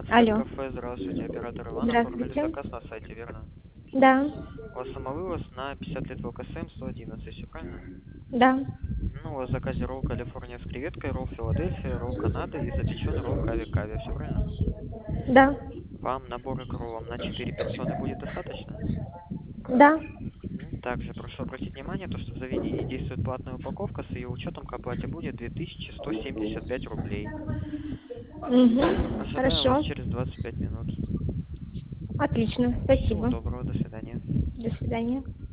Фэт Алло. кафе, здравствуйте, оператор Иван, оформили Здравствуйте. заказ на сайте, верно? Да. У вас самовывоз на 50 литров КСМ 111, все правильно? Да. Ну, у вас в заказе ролл Калифорния с креветкой, ролл Филадельфия, ролл Канада и запеченный ролл Кави-Кави, все правильно? Да. Вам набор к роллам на 4 персоны будет достаточно? Да. Также прошу обратить внимание, то, что в заведении действует платная упаковка, с ее учетом к оплате будет 2175 рублей. Угу. Ожидаем вас Хорошо. через 25 минут. Отлично. Всего Спасибо. доброго, до свидания. До свидания.